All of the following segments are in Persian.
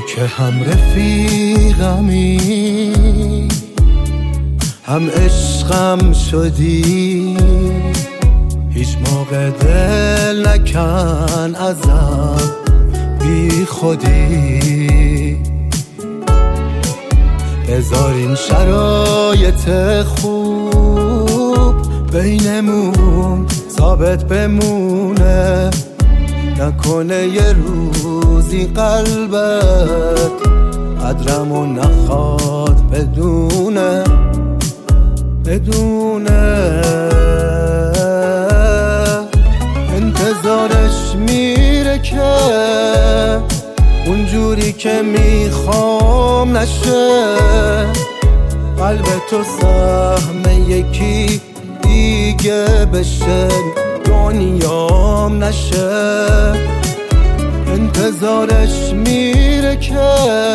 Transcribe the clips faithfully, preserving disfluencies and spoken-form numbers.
که هم رفیقمی هم عشقم شدی، هیچ موقع دل نکن ازم بی خودی. بذار این شرایط خوب بینمون ثابت بمونه، نکنه یه روزی قلبت قدرمو نخواد بدونه بدونه. انتظارش میره که اونجوری که میخوام نشه، قلب تو سهم یکی دیگه بشه، دنیام نشه. انتظارش میره که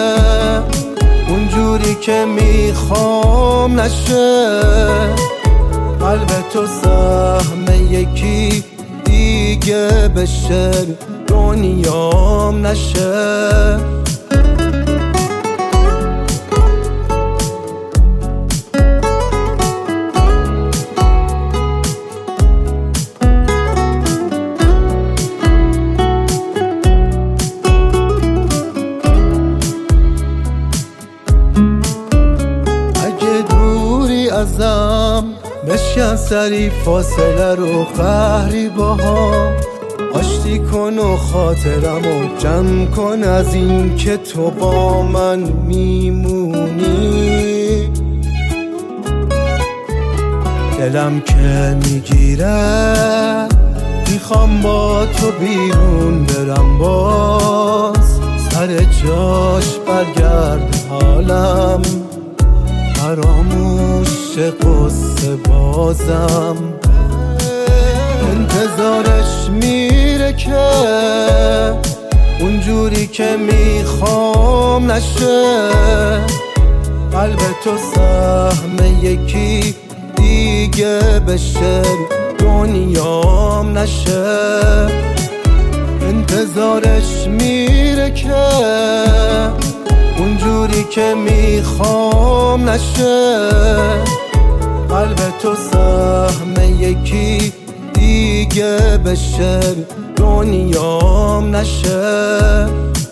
اونجوری که میخوام نشه، قلب تو سهم یکی دیگه بشه، دنیام نشه. ازم بشکن سری فاصله رو قهری با هم، آشتی کن و خاطرمو جمع کن از این که تو با من میمونی. دلم که میگیره میخوام با تو بیرون برم، باز سر جاش برگرد حالم، فراموش قصه بازم. انتظارش میره که اونجوری که میخوام نشه، قلب تو سهم یکی دیگه بشه، دنیام نشه. انتظارش میره که اونجوری که میخوام نشه، قلب تو سهم یکی دیگه بشه، دنیام نشه.